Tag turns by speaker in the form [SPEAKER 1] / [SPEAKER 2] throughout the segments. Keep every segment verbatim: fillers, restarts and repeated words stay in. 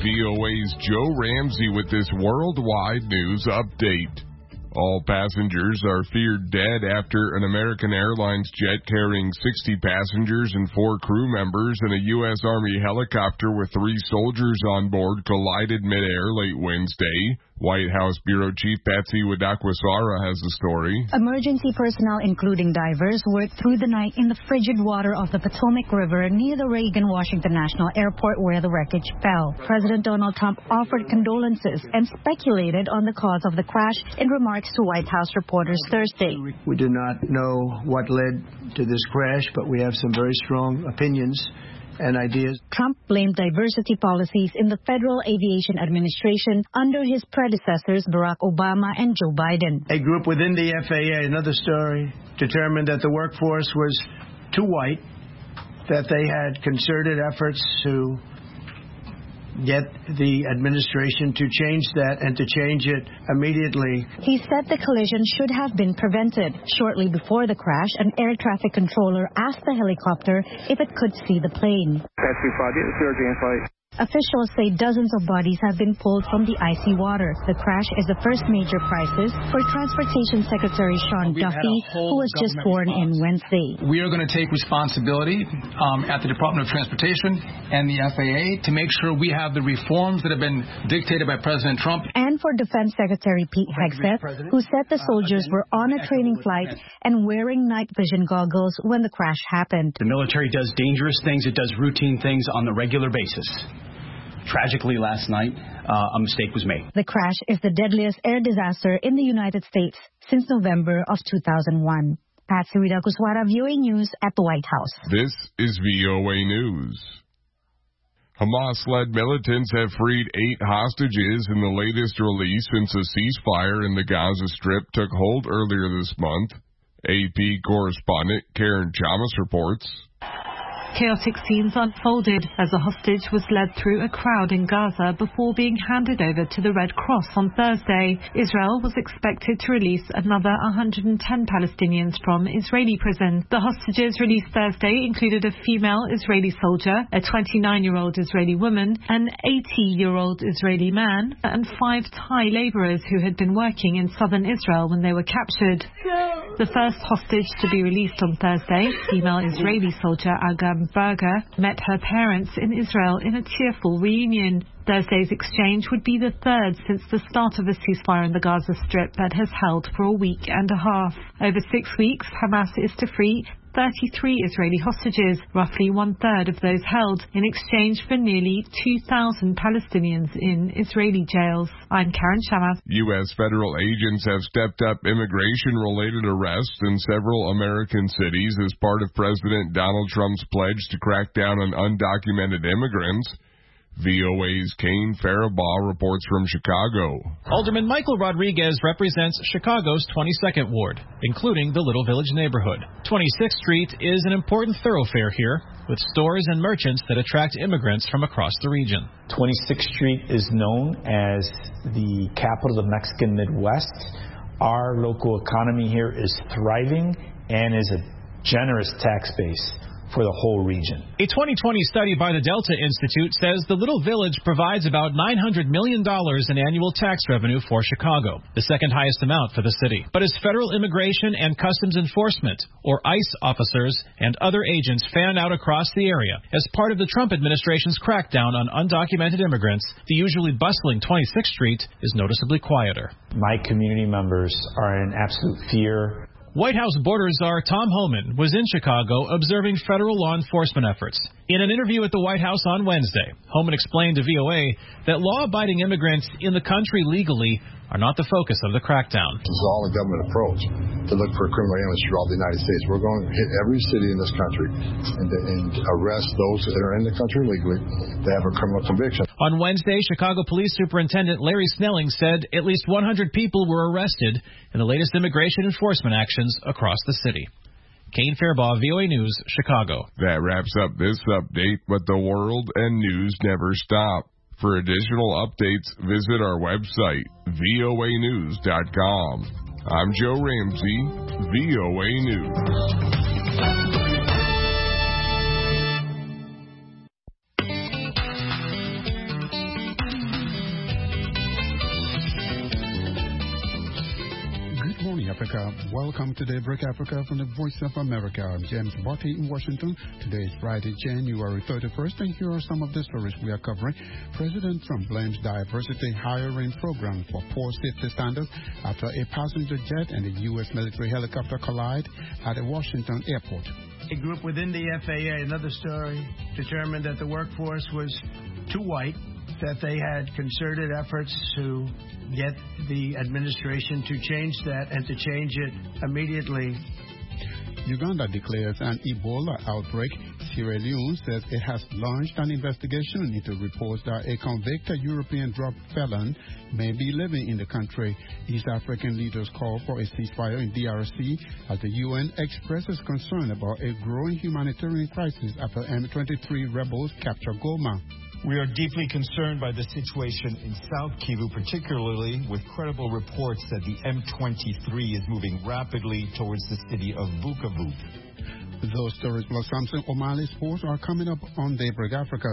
[SPEAKER 1] V O A's Joe Ramsey with this worldwide news update. All passengers are feared dead after an American Airlines jet carrying sixty passengers and four crew members and a U S Army helicopter with three soldiers on board collided midair late Wednesday. White House Bureau Chief Patsy Widakwasara has the story.
[SPEAKER 2] Emergency personnel, including divers, worked through the night in the frigid water of the Potomac River near the Reagan-Washington National Airport where the wreckage fell. President Donald Trump offered condolences and speculated on the cause of the crash in remarks to White House reporters Thursday.
[SPEAKER 3] We do not know what led to this crash, but we have some very strong opinions and ideas.
[SPEAKER 2] Trump blamed diversity policies in the Federal Aviation Administration under his predecessors Barack Obama and Joe Biden.
[SPEAKER 3] A group within the F A A, another story, determined that the workforce was too white, that they had concerted efforts to get the administration to change that and to change it immediately.
[SPEAKER 2] He said the collision should have been prevented. Shortly before the crash, an air traffic controller asked the helicopter if it could see the plane. Officials say dozens of bodies have been pulled from the icy water. The crash is the first major crisis for Transportation Secretary Sean Duffy, who was just sworn in Wednesday.
[SPEAKER 4] We are going to take responsibility um, at the Department of Transportation and the F A A to make sure we have the reforms that have been dictated by President Trump.
[SPEAKER 2] And for Defense Secretary Pete Hegseth, who said the soldiers were on a training flight and wearing night vision goggles when the crash happened.
[SPEAKER 5] The military does dangerous things. It does routine things on a regular basis. Tragically, last night, uh, a mistake was made.
[SPEAKER 2] The crash is the deadliest air disaster in the United States since November of two thousand one. Patsy Widakwasara, V O A News at the White House.
[SPEAKER 1] This is V O A News. Hamas-led militants have freed eight hostages in the latest release since a ceasefire in the Gaza Strip took hold earlier this month. A P correspondent Karen Chamas reports.
[SPEAKER 6] Chaotic scenes unfolded as a hostage was led through a crowd in Gaza before being handed over to the Red Cross on Thursday. Israel was expected to release another one hundred ten Palestinians from Israeli prison. The hostages released Thursday included a female Israeli soldier, a twenty-nine-year-old Israeli woman, an eighty-year-old Israeli man, and five Thai laborers who had been working in southern Israel when they were captured. The first hostage to be released on Thursday, female Israeli soldier Agam Berger, met her parents in Israel in a tearful reunion. Thursday's exchange would be the third since the start of the ceasefire in the Gaza Strip that has held for a week and a half. Over six weeks, Hamas is to free thirty-three Israeli hostages, roughly one-third of those held, in exchange for nearly two thousand Palestinians in Israeli jails. I'm Karen Chamas.
[SPEAKER 1] U S federal agents have stepped up immigration-related arrests in several American cities as part of President Donald Trump's pledge to crack down on undocumented immigrants. V O A's Kane Faribaugh reports from Chicago.
[SPEAKER 7] Alderman Michael Rodriguez represents Chicago's twenty-second Ward, including the Little Village neighborhood. twenty-sixth Street is an important thoroughfare here, with stores and merchants that attract immigrants from across the region.
[SPEAKER 8] twenty-sixth Street is known as the capital of the Mexican Midwest. Our local economy here is thriving and is a generous tax base for the whole region.
[SPEAKER 7] A twenty twenty study by the Delta Institute says the Little Village provides about nine hundred million dollars in annual tax revenue for Chicago, the second highest amount for the city. But as federal immigration and customs enforcement, or ICE officers and other agents fan out across the area as part of the Trump administration's crackdown on undocumented immigrants, the usually bustling twenty-sixth Street is noticeably quieter.
[SPEAKER 8] My community members are in absolute fear.
[SPEAKER 7] White House border czar Tom Homan was in Chicago observing federal law enforcement efforts. In an interview at the White House on Wednesday, Homan explained to V O A that law-abiding immigrants in the country legally are not the focus of the crackdown.
[SPEAKER 9] This is all a government approach to look for criminal aliens throughout the United States. We're going to hit every city in this country and, and arrest those that are in the country legally that have a criminal conviction.
[SPEAKER 7] On Wednesday, Chicago Police Superintendent Larry Snelling said at least one hundred people were arrested in the latest immigration enforcement actions across the city. Kane Faribaugh, V O A News, Chicago.
[SPEAKER 1] That wraps up this update, but the world and news never stop. For additional updates, visit our website, V O A news dot com. I'm Joe Ramsey, V O A News.
[SPEAKER 10] Africa. Welcome to Daybreak Africa from the Voice of America. I'm James Botti in Washington. Today is Friday, January thirty-first, and here are some of the stories we are covering. President Trump blames diversity hiring program for poor safety standards after a passenger jet and a U S military helicopter collide at a Washington airport.
[SPEAKER 3] A group within the F A A, another story, determined that the workforce was too white, that they had concerted efforts to get the administration to change that and to change it immediately.
[SPEAKER 10] Uganda declares an Ebola outbreak. Sierra Leone says it has launched an investigation into reports that a convicted European drug felon may be living in the country. East African leaders call for a ceasefire in D R C as the U N expresses concern about a growing humanitarian crisis after M twenty-three rebels capture Goma.
[SPEAKER 11] We are deeply concerned by the situation in South Kivu, particularly with credible reports that the M twenty-three is moving rapidly towards the city of Bukavu.
[SPEAKER 10] Those stories plus Samson O'Malley Sports are coming up on Daybreak Africa.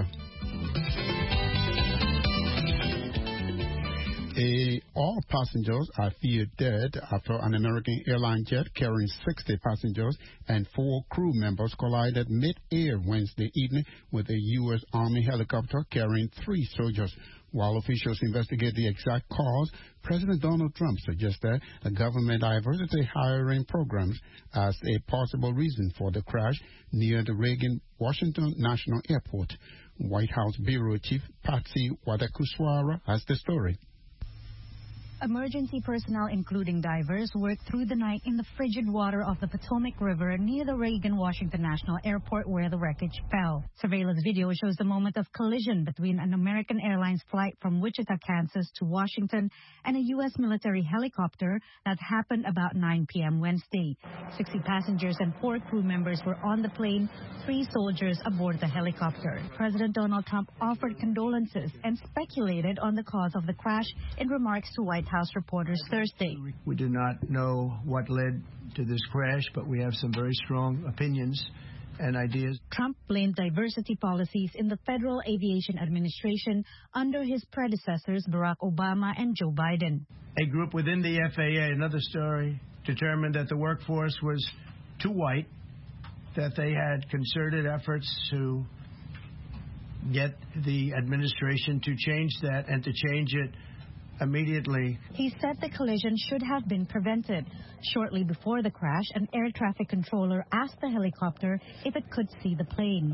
[SPEAKER 10] A, all passengers are feared dead after an American airline jet carrying sixty passengers and four crew members collided mid-air Wednesday evening with a U S Army helicopter carrying three soldiers. While officials investigate the exact cause, President Donald Trump suggested the government diversity hiring programs as a possible reason for the crash near the Reagan Washington National Airport. White House Bureau Chief Patsy Wadakuswara has the story.
[SPEAKER 2] Emergency personnel, including divers, worked through the night in the frigid water of the Potomac River near the Reagan Washington National Airport where the wreckage fell. Surveillance video shows the moment of collision between an American Airlines flight from Wichita, Kansas to Washington and a U S military helicopter that happened about nine p.m. Wednesday. sixty passengers and four crew members were on the plane, three soldiers aboard the helicopter. President Donald Trump offered condolences and speculated on the cause of the crash in remarks to White House reporters Thursday.
[SPEAKER 3] We do not know what led to this crash, but we have some very strong opinions and ideas.
[SPEAKER 2] Trump blamed diversity policies in the Federal Aviation Administration under his predecessors Barack Obama and Joe Biden.
[SPEAKER 3] A group within the F A A, another story, determined that the workforce was too white, that they had concerted efforts to get the administration to change that and to change it immediately.
[SPEAKER 2] He said the collision should have been prevented. Shortly before the crash, an air traffic controller asked the helicopter if it could see the plane.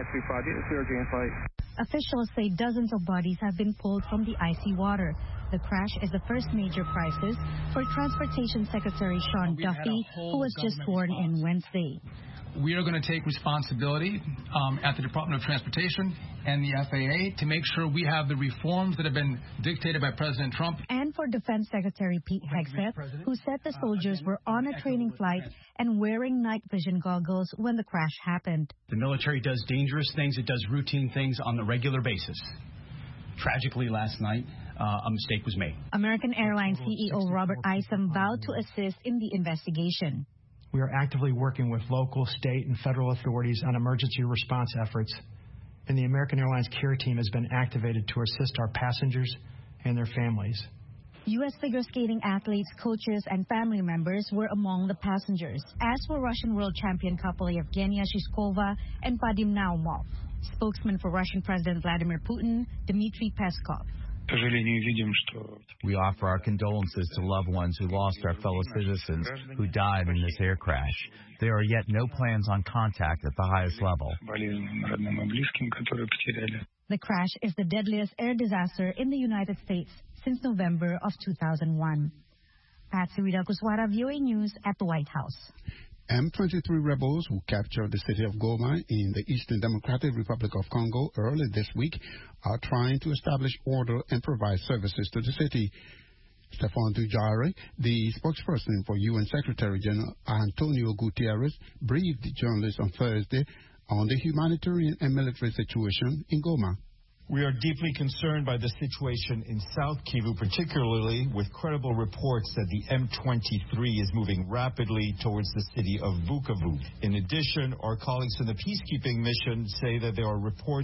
[SPEAKER 2] Officials say dozens of bodies have been pulled from the icy water. The crash is the first major crisis for Transportation Secretary Sean Duffy, who was just sworn in Wednesday.
[SPEAKER 4] We are going to take responsibility um, at the Department of Transportation and the F A A to make sure we have the reforms that have been dictated by President Trump.
[SPEAKER 2] And for Defense Secretary Pete Hegseth, who said the soldiers were on a training flight and wearing night vision goggles when the crash happened.
[SPEAKER 5] The military does dangerous things. It does routine things on a regular basis. Tragically, last night, uh, a mistake was made.
[SPEAKER 2] American Airlines C E O Robert Isom vowed to assist in the investigation.
[SPEAKER 12] We are actively working with local, state, and federal authorities on emergency response efforts, and the American Airlines care team has been activated to assist our passengers and their families.
[SPEAKER 2] U S figure skating athletes, coaches, and family members were among the passengers, as were Russian world champion couple Yevgenia Shishkova and Vadim Naumov. Spokesman for Russian President Vladimir Putin, Dmitry Peskov.
[SPEAKER 13] We offer our condolences to loved ones who lost our fellow citizens who died in this air crash. There are yet no plans on contact at the highest level.
[SPEAKER 2] The crash is the deadliest air disaster in the United States since November of two thousand one. Patsy Widakuswara, V O A News at the White House.
[SPEAKER 10] M twenty-three rebels who captured the city of Goma in the Eastern Democratic Republic of Congo early this week are trying to establish order and provide services to the city. Stephane Dujarric, the spokesperson for U N Secretary General Antonio Guterres, briefed journalists on Thursday on the humanitarian and military situation in Goma.
[SPEAKER 11] We are deeply concerned by the situation in South Kivu, particularly with credible reports that the M twenty-three is moving rapidly towards the city of Bukavu. In addition, our colleagues in the peacekeeping mission say that there are reports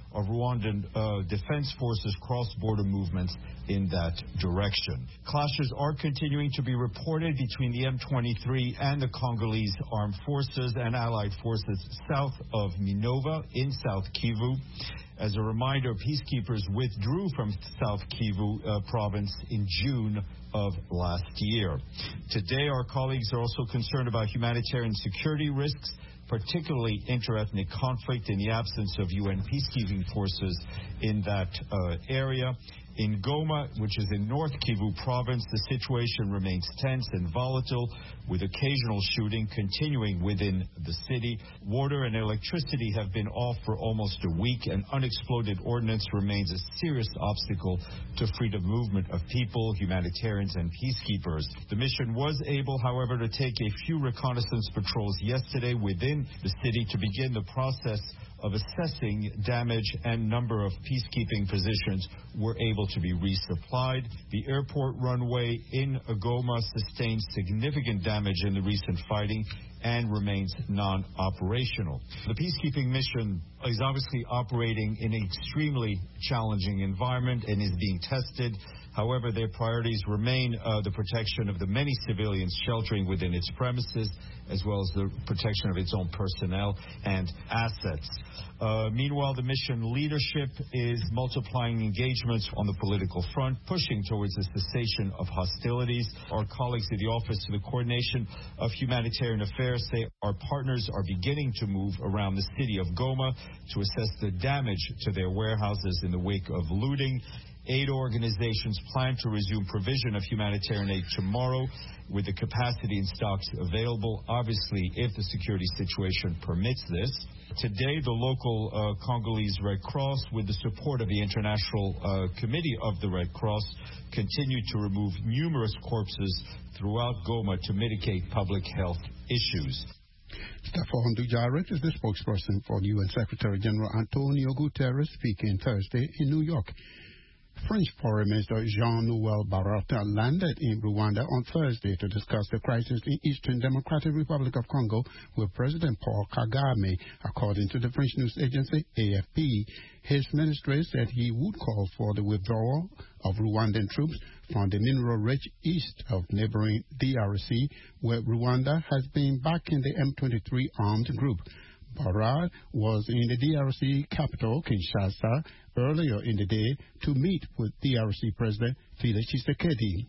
[SPEAKER 11] of Rwandan uh, Defense Forces cross-border movements in that direction. Clashes are continuing to be reported between the M twenty-three and the Congolese armed forces and allied forces south of Minova in South Kivu. As a reminder, peacekeepers withdrew from South Kivu uh, province in June of last year. Today, our colleagues are also concerned about humanitarian security risks, particularly interethnic conflict in the absence of U N peacekeeping forces in that uh, area. In Goma, which is in North Kivu province, the situation remains tense and volatile, with occasional shooting continuing within the city. Water and electricity have been off for almost a week, and unexploded ordnance remains a serious obstacle to freedom movement of people, humanitarians, and peacekeepers. The mission was able, however, to take a few reconnaissance patrols yesterday within the city to begin the process of assessing damage, and number of peacekeeping positions were able to be resupplied. The airport runway in Goma sustained significant damage in the recent fighting and remains non-operational. The peacekeeping mission is obviously operating in an extremely challenging environment and is being tested. However, their priorities remain uh, the protection of the many civilians sheltering within its premises, as well as the protection of its own personnel and assets. Uh, meanwhile, the mission leadership is multiplying engagements on the political front, pushing towards the cessation of hostilities. Our colleagues at the Office of the Coordination of Humanitarian Affairs say our partners are beginning to move around the city of Goma to assess the damage to their warehouses in the wake of looting. Aid organizations plan to resume provision of humanitarian aid tomorrow with the capacity and stocks available, obviously, if the security situation permits this. Today, the local uh, Congolese Red Cross, with the support of the International uh, Committee of the Red Cross, continued to remove numerous corpses throughout Goma to mitigate public health issues.
[SPEAKER 10] Staffan Dujarric is the spokesperson for U N Secretary General Antonio Guterres speaking Thursday in New York. French Foreign Minister Jean-Noël Barrot landed in Rwanda on Thursday to discuss the crisis in Eastern Democratic Republic of Congo with President Paul Kagame, according to the French news agency A F P. His ministry said he would call for the withdrawal of Rwandan troops from the mineral-rich east of neighboring D R C, where Rwanda has been backing the M twenty-three armed group. Barrot was in the D R C capital, Kinshasa, earlier in the day to meet with D R C President Felix Tshisekedi.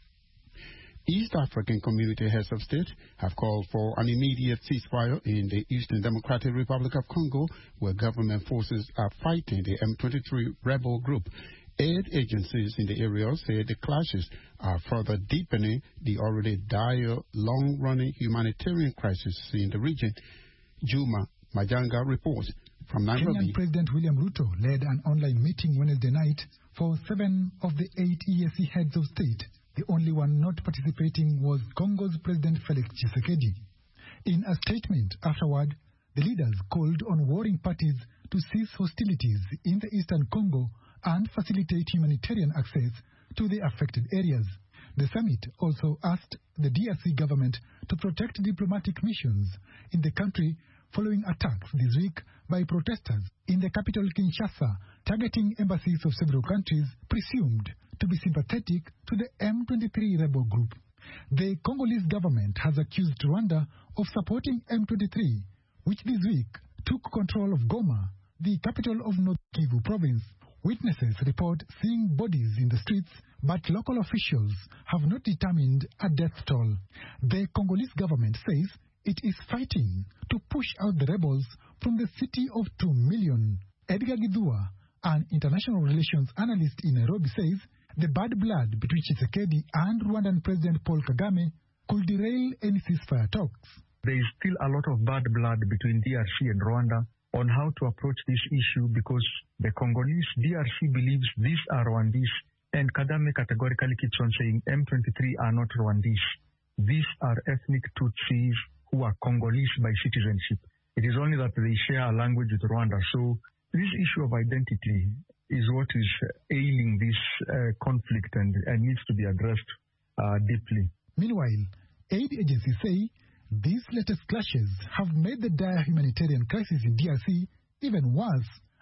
[SPEAKER 10] East African community heads of state have called for an immediate ceasefire in the Eastern Democratic Republic of Congo, where government forces are fighting the M twenty-three rebel group. Aid agencies in the area say the clashes are further deepening the already dire, long-running humanitarian crisis in the region. Juma Majanga reports from Nairobi.
[SPEAKER 14] Kenyan President William Ruto led an online meeting Wednesday night for seven of the eight E A C heads of state. The only one not participating was Congo's President Felix Tshisekedi. In a statement afterward, the leaders called on warring parties to cease hostilities in the eastern Congo and facilitate humanitarian access to the affected areas. The summit also asked the D R C government to protect diplomatic missions in the country following attacks this week by protesters in the capital Kinshasa, targeting embassies of several countries presumed to be sympathetic to the M twenty-three rebel group. The Congolese government has accused Rwanda of supporting M twenty-three, which this week took control of Goma, the capital of North Kivu province. Witnesses report seeing bodies in the streets, but local officials have not determined a death toll. The Congolese government says it is fighting to push out the rebels from the city of two million. Edgar Gidua, an international relations analyst in Nairobi, says the bad blood between Tshisekedi and Rwandan President Paul Kagame could derail any ceasefire talks.
[SPEAKER 15] There is still a lot of bad blood between D R C and Rwanda on how to approach this issue, because the Congolese D R C believes these are Rwandese, and Kagame categorically keeps on saying M twenty-three are not Rwandese. These are ethnic Tutsis who are Congolese by citizenship. It is only that they share a language with Rwanda. So this issue of identity is what is ailing this uh, conflict and, and needs to be addressed uh, deeply.
[SPEAKER 14] Meanwhile, aid agencies say these latest clashes have made the dire humanitarian crisis in D R C even worse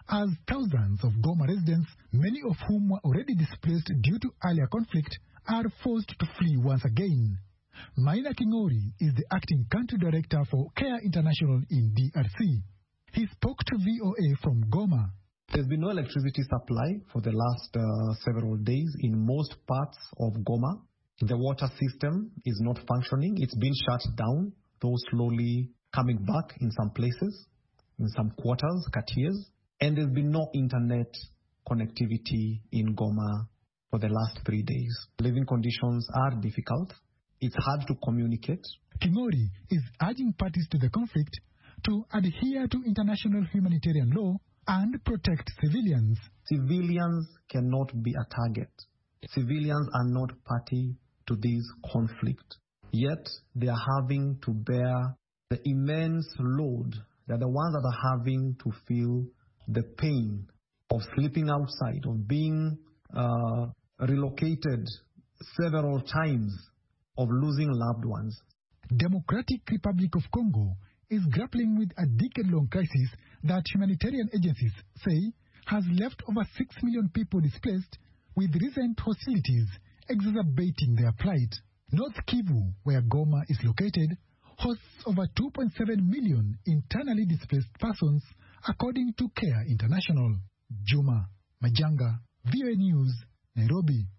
[SPEAKER 14] as thousands of Goma residents, many of whom were already displaced due to earlier conflict, are forced to flee once again. Maina Kingori is the acting country director for CARE International in D R C. He spoke to V O A from Goma.
[SPEAKER 16] There's been no electricity supply for the last uh, several days in most parts of Goma. The water system is not functioning. It's been shut down, though slowly coming back in some places, in some quarters, quartiers. And there's been no internet connectivity in Goma for the last three days. Living conditions are difficult. It's hard to communicate.
[SPEAKER 14] Kingori is urging parties to the conflict to adhere to international humanitarian law and protect civilians.
[SPEAKER 16] Civilians cannot be a target. Civilians are not party to this conflict. Yet they are having to bear the immense load. They're the ones that are having to feel the pain of sleeping outside, of being uh, relocated several times, of losing loved ones.
[SPEAKER 14] Democratic Republic of Congo is grappling with a decade-long crisis that humanitarian agencies say has left over six million people displaced, with recent hostilities exacerbating their plight. North Kivu, where Goma is located, hosts over two point seven million internally displaced persons, according to CARE International. Juma Majanga, V O A News, Nairobi.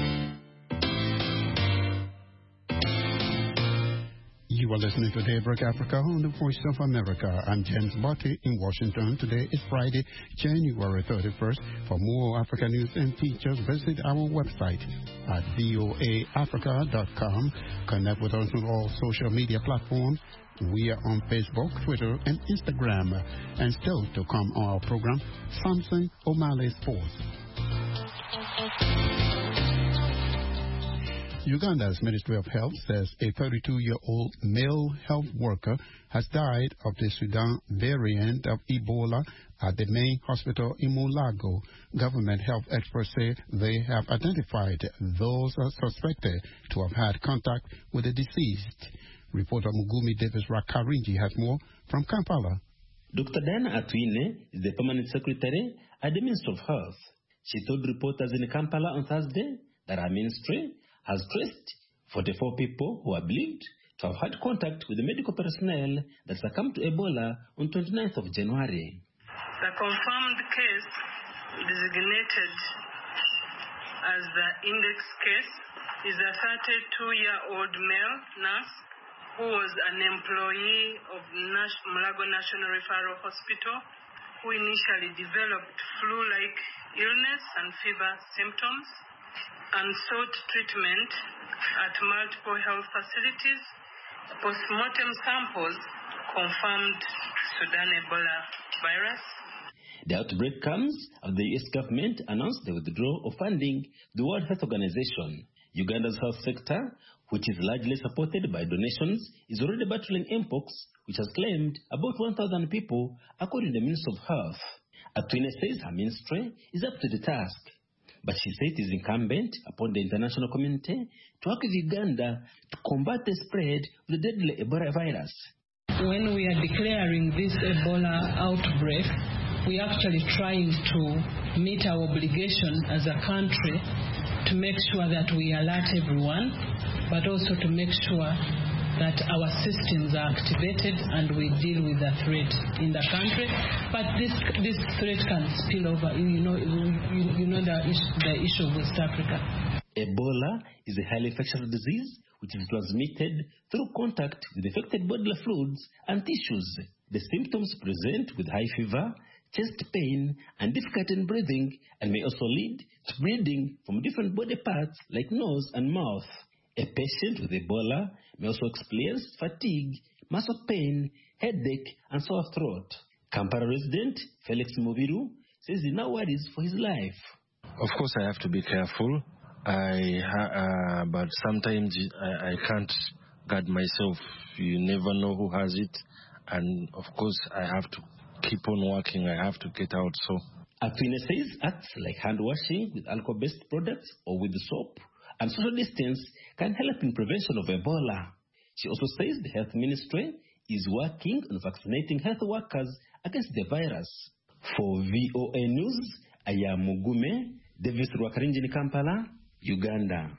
[SPEAKER 10] You are listening to Daybreak Africa on the Voice of America. I'm James Botti in Washington. Today is Friday, January thirty-first. For more African news and features, visit our website at V O A Africa dot com. Connect with us on all social media platforms. We are on Facebook, Twitter, and Instagram. And still to come on our program, Samson O'Malley Sports. Uganda's Ministry of Health says a thirty-two-year-old male health worker has died of the Sudan variant of Ebola at the main hospital in Mulago. Government health experts say they have identified those suspected to have had contact with the deceased. Reporter Mugumi Davis Rakarinji has more from Kampala.
[SPEAKER 17] Doctor Diana Atwine is the permanent secretary at the Ministry of Health. She told reporters in Kampala on Thursday that her ministry has traced forty-four people who are believed to have had contact with the medical personnel that succumbed to Ebola on twenty-ninth of January.
[SPEAKER 18] The confirmed case designated as the index case is a thirty-two-year-old male nurse who was an employee of Nash- Mulago National Referral Hospital who initially developed flu-like illness and fever symptoms and sought treatment at multiple health facilities. Post-mortem samples confirmed Sudan Ebola virus.
[SPEAKER 17] The outbreak comes after the U S government announced the withdrawal of funding the World Health Organization. Uganda's health sector, which is largely supported by donations, is already battling mpox, which has claimed about one thousand people, according to the Minister of Health. Atwine says her ministry is up to the task, but she said it is incumbent upon the international community to work with Uganda to combat the spread of the deadly Ebola virus.
[SPEAKER 18] When we are declaring this Ebola outbreak, we are actually trying to meet our obligation as a country to make sure that we alert everyone, but also to make sure that our systems are activated and we deal with the threat in the country. But this this threat can spill over. You know, you, you know the issue, the issue of West Africa.
[SPEAKER 17] Ebola is a highly infectious disease which is transmitted through contact with affected bodily fluids and tissues. The symptoms present with high fever, chest pain, and difficulty in breathing, and may also lead to bleeding from different body parts like nose and mouth. A patient with Ebola may also experience fatigue, muscle pain, headache, and sore throat. Kampala resident Felix Mubiru says he now worries for his life.
[SPEAKER 19] Of course, I have to be careful. I, uh, but sometimes I, I can't guard myself. You never know who has it, and of course, I have to keep on working. I have to get out. So,
[SPEAKER 17] Atwine says acts like hand washing with alcohol-based products or with soap and social distance can help in prevention of Ebola. She also says the health ministry is working on vaccinating health workers against the virus. For V O A News, I am Mugume Davis Rwakarinjini, Kampala, Uganda.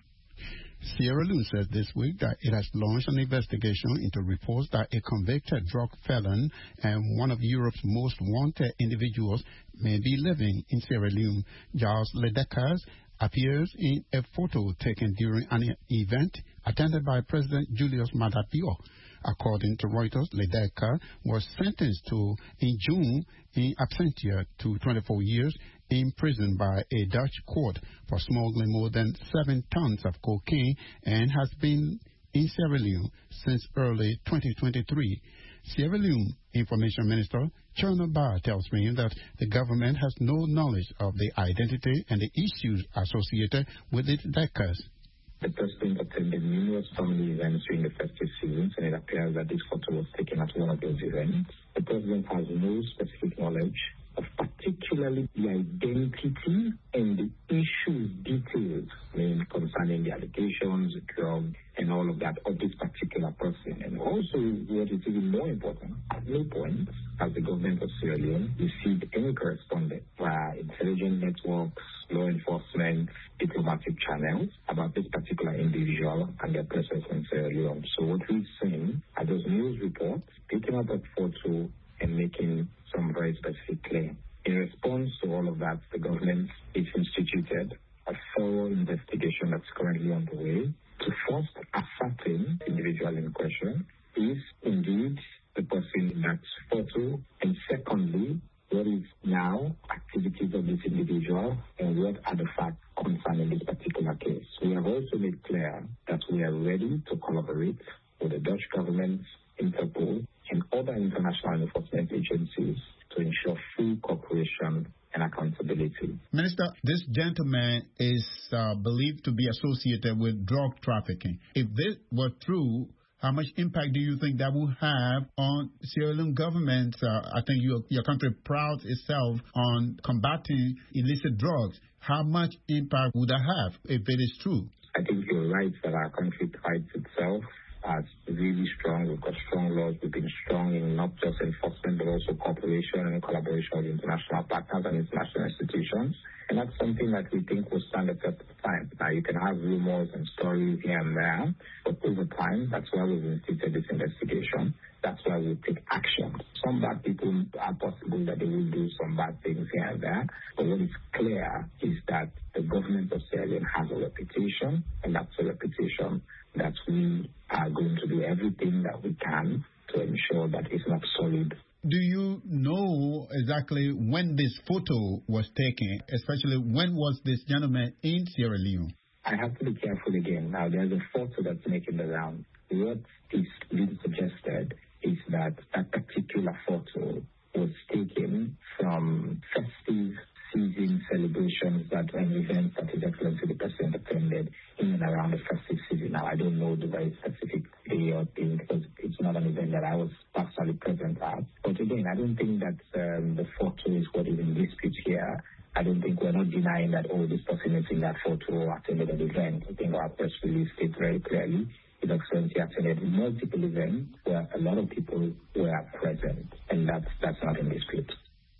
[SPEAKER 10] Sierra Leone said this week that it has launched an investigation into reports that a convicted drug felon and one of Europe's most wanted individuals may be living in Sierra Leone. Giles Ledeckers appears in a photo taken during an event attended by President Julius Maada Bio. According to Reuters, Ledecker was sentenced to, in June, in absentia to twenty-four years in prison by a Dutch court for smuggling more than seven tons of cocaine and has been in Sierra Leone since early twenty twenty-three. Sierra Leone Information Minister Cherno Ba tells me that the government has no knowledge of the identity and the issues associated with its Deckers.
[SPEAKER 20] The president attended numerous family events during the festive seasons, and it appears that this photo was taken at one of those events. The president has no specific knowledge of particularly the identity and the issue details, I mean, concerning the allegations, the drug, and all of that of this particular person. And also, what is even more important, at no point has the government of Sierra Leone received any correspondence via intelligence networks, law enforcement, diplomatic channels about this particular individual and their presence in Sierra Leone. So what we've seen are those news reports picking up a photo and making some very specific claim. In response to all of that, the government has instituted a thorough investigation that's currently underway to first ascertain the individual in question is indeed the person in that photo, and secondly, what is now activities of this individual and what are the facts concerning this particular case. We have also made clear that we are ready to collaborate with the Dutch government, Interpol, and other international enforcement agencies to ensure full cooperation and accountability.
[SPEAKER 10] Minister, this gentleman is uh, believed to be associated with drug trafficking. If this were true, how much impact do you think that will have on Sierra Leone government? Uh, I think your, your country prides itself on combating illicit drugs. How much impact would that have if it is true?
[SPEAKER 20] I think you're right that our country prides itself as really strong. We've got strong laws. We've been strong in not just enforcement, but also cooperation and collaboration with international partners and international institutions. And that's something that we think will stand the test of time. Now, you can have rumors and stories here and there, but over time, that's why we've instituted this investigation. That's why we take action. Some bad people are possible that they will do some bad things here and there, but what is clear is that the government of Sierra Leone has a reputation, and that's a reputation that we are going to do everything that we can to ensure that it's not solid.
[SPEAKER 10] Do you know exactly when this photo was taken, especially when was this gentleman in Sierra Leone?
[SPEAKER 20] I have to be careful again. Now, there's a photo that's making the round. What is being suggested is that that particular photo was taken from festive season celebrations that an event that His Excellency the President attended in and around the festive season. Now, I don't know the very specific day or thing because it's not an event that I was personally present at. But again, I don't think that um, the photo is what is in dispute here. I don't think we're not denying that, oh, this person is in that photo attended an event. I think our press release states very clearly His Excellency attended multiple events where a lot of people were present, and that's, that's not in dispute.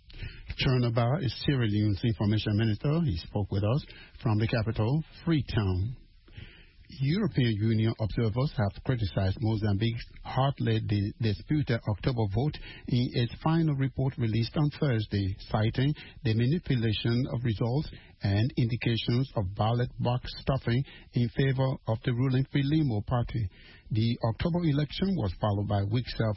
[SPEAKER 10] Cherno Ba is Sierra Leone's Information Minister. He spoke with us from the capital, Freetown. European Union observers have criticized Mozambique's hotly disputed October vote in its final report released on Thursday, citing the manipulation of results and indications of ballot box stuffing in favor of the ruling Frelimo party. The October election was followed by weeks of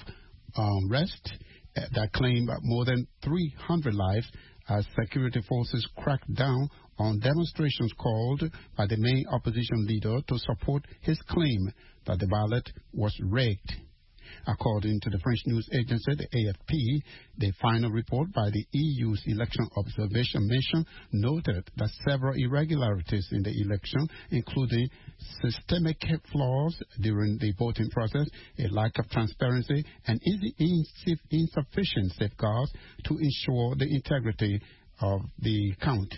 [SPEAKER 10] unrest um, that claimed more than three hundred lives as security forces cracked down on demonstrations called by the main opposition leader to support his claim that the ballot was rigged. According to the French news agency, the A F P, the final report by the E U's Election Observation Mission noted that several irregularities in the election, including systemic flaws during the voting process, a lack of transparency, and insufficient safeguards to ensure the integrity of the count.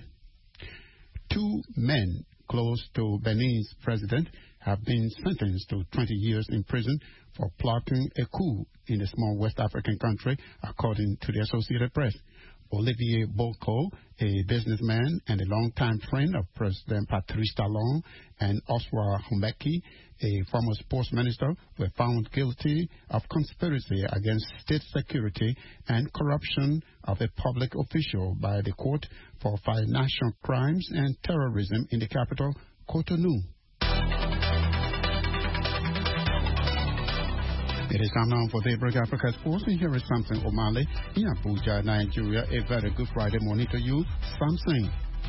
[SPEAKER 10] Two men close to Benin's president have been sentenced to twenty years in prison for plotting a coup in a small West African country, according to the Associated Press. Olivier Bolko, a businessman and a longtime friend of President Patrice Talon, and Oswa Humeki, a former sports minister, were found guilty of conspiracy against state security and corruption of a public official by the Court for Financial Crimes and Terrorism in the capital, Cotonou. It is time now for Daybreak Africa Sports, and here is Samson Omale in Abuja, Nigeria. A very good Friday morning to you, Samson.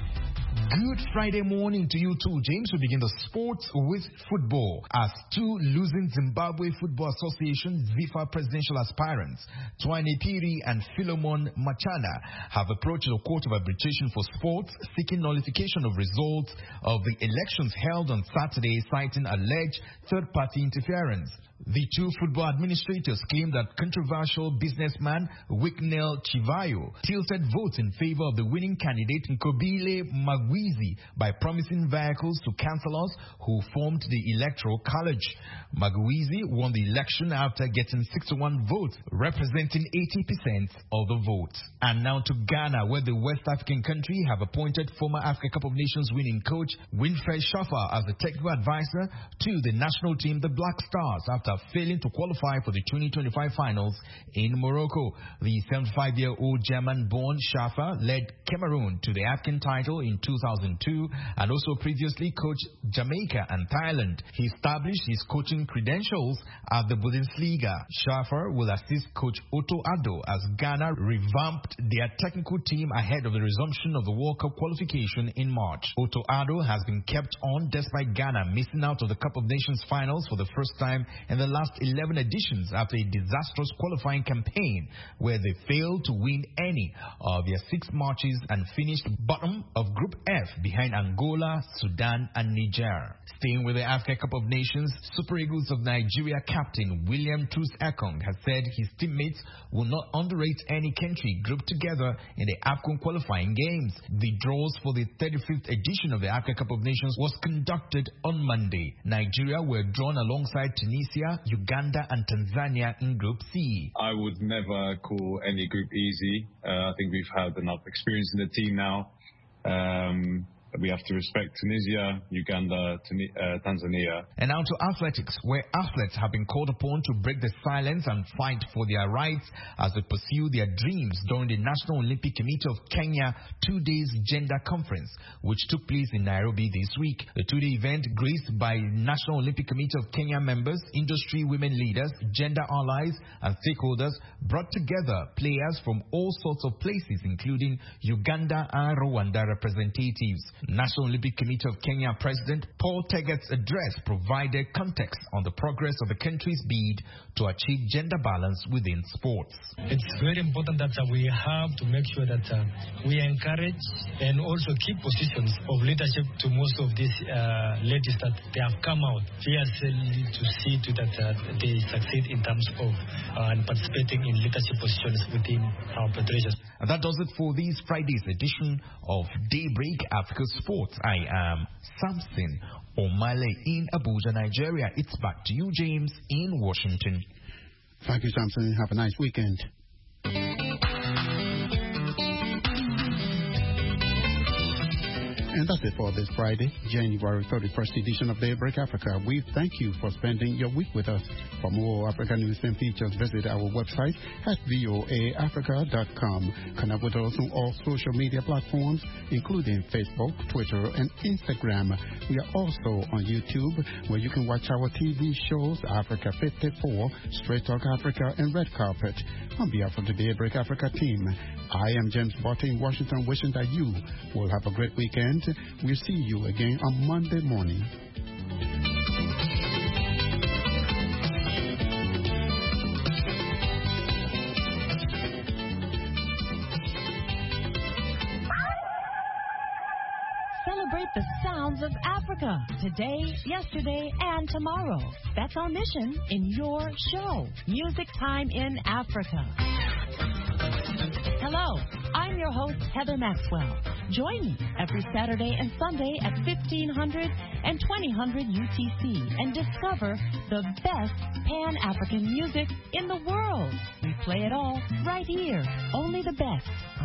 [SPEAKER 21] Good Friday morning to you too, James. We begin the sports with football as two losing Zimbabwe Football Association ZIFA presidential aspirants, Twane Piri and Philemon Machana, have approached the Court of Arbitration for Sports seeking nullification of results of the elections held on Saturday, citing alleged third-party interference. The two football administrators claim that controversial businessman Wicknell Chivayo tilted votes in favor of the winning candidate Nkobile Magwizi by promising vehicles to councillors who formed the Electoral College. Magwizi won the election after getting sixty-one votes, representing eighty percent of the votes. And now to Ghana, where the West African country have appointed former Africa Cup of Nations winning coach Winfred Schaffer as the technical advisor to the national team, the Black Stars, after failing to qualify for the twenty twenty-five finals in Morocco. The seventy-five-year-old German-born Schaffer led Cameroon to the African title in two thousand two and also previously coached Jamaica and Thailand. He established his coaching credentials at the Bundesliga. Schaffer will assist coach Otto Addo as Ghana revamped their technical team ahead of the resumption of the World Cup qualification in March. Otto Addo has been kept on despite Ghana missing out of the Cup of Nations finals for the first time in the last eleven editions after a disastrous qualifying campaign where they failed to win any of their six matches and finished bottom of Group F behind Angola, Sudan and Niger. Staying with the Africa Cup of Nations, Super Eagles of Nigeria captain William Truth Ekong has said his teammates will not underrate any country grouped together in the AFCON qualifying games. The draws for the thirty-fifth edition of the Africa Cup of Nations was conducted on Monday. Nigeria were drawn alongside Tunisia, Uganda and Tanzania in Group C.
[SPEAKER 22] I would never call any group easy. Uh, I think we've had enough experience in the team now. Um, we have to respect Tunisia, Uganda, Tuni- uh, Tanzania.
[SPEAKER 21] And now to athletics, where athletes have been called upon to break the silence and fight for their rights as they pursue their dreams during the National Olympic Committee of Kenya two days gender conference, which took place in Nairobi this week. The two-day event, graced by National Olympic Committee of Kenya members, industry women leaders, gender allies, and stakeholders, brought together players from all sorts of places, including Uganda and Rwanda representatives. National Olympic Committee of Kenya President Paul Teget's address provided context on the progress of the country's bid to achieve gender balance within sports.
[SPEAKER 23] It's very important that uh, we have to make sure that uh, we encourage and also keep positions of leadership to most of these uh, ladies that they have come out fiercely to see to that uh, they succeed in terms of uh, participating in leadership positions within our federations.
[SPEAKER 21] And that does it for this Friday's edition of Daybreak Africa Sports. I am Samson Omale in Abuja, Nigeria. It's back to you, James, in Washington.
[SPEAKER 10] Thank you, Samson. Have a nice weekend. And that's it for this Friday, January thirty-first edition of Daybreak Africa. We thank you for spending your week with us. For more African news and features, visit our website at voa africa dot com. Connect with us on all social media platforms, including Facebook, Twitter, and Instagram. We are also on YouTube, where you can watch our T V shows, Africa fifty-four, Straight Talk Africa, and Red Carpet. On behalf of the Daybreak Africa team, I am James Botte in Washington, wishing that you will have a great weekend. We'll see you again on Monday morning.
[SPEAKER 24] Celebrate the sounds of Africa today, yesterday, and tomorrow. That's our mission in your show, Music Time in Africa. Hello, I'm your host, Heather Maxwell. Join me every Saturday and Sunday at fifteen hundred and twenty hundred U T C and discover the best Pan-African music in the world. We play it all right here, only the best.